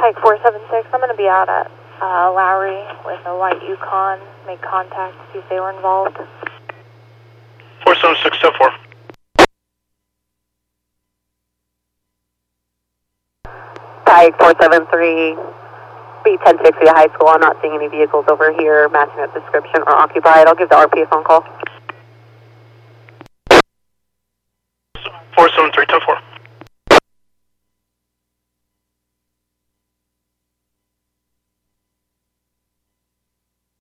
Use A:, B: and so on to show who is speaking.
A: Pike 476, I'm going to be out at Lowry with a white Yukon. Make contact to see if they were involved.
B: 476, 10-4.
C: Pike 473, B1060 high school. I'm not seeing any vehicles over here matching up description or occupied. I'll give the RP a phone call.
B: 473, 10-4.